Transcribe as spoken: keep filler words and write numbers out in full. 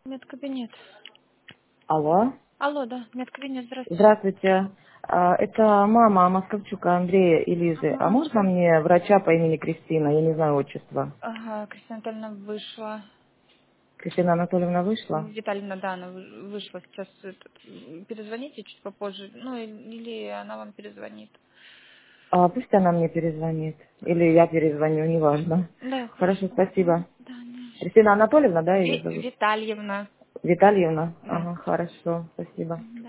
Медкабинет. Алло. Алло, да, медкабинет, здравствуйте. Здравствуйте. А, Это мама Московчука Андрея и Лизы. А Ага, можно мне врача по имени Кристина? Я не знаю отчества. ага, Кристина Анатольевна вышла. Кристина Анатольевна вышла? Виталина, да, она вы- вышла. Сейчас этот, м, перезвоните чуть попозже. Ну, и- или она вам перезвонит. А, пусть она мне перезвонит. Или я перезвоню, неважно. Да, Хорошо, хорошо. спасибо. Да, не за что. Кристина Анатольевна, да, ее Ви- зовут? Витальевна. Витальевна? Да. Ага, хорошо, спасибо.